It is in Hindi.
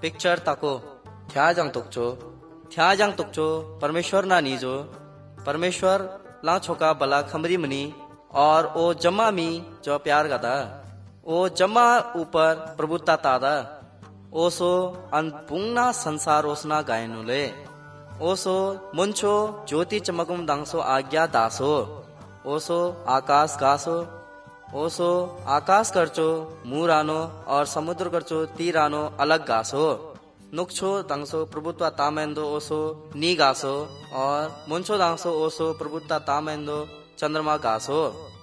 पिक्चर ताको थ्याजंग तुकचो परमेश्वर ना नीजो परमेश्वर ला छोका बला खमरी मनी और ओ जमा मी जो प्यार गदा ओ जमा ऊपर प्रभुता तादा ओसो अनपुंगना संसार ओसना गायनुले ओसो मुंचो ज्योति चमकुम दांसो आज्ञा दासो ओसो आकाश गासो ओसो आकाश करचो मूरानो और समुद्र करचो तीरानो अलग गासो नुक्छो दांसो प्रभुत्वा तामेंदो ओसो नी गासो और मुंचो दांसो ओसो प्रभुत्वा तामेंदो चंद्रमा गासो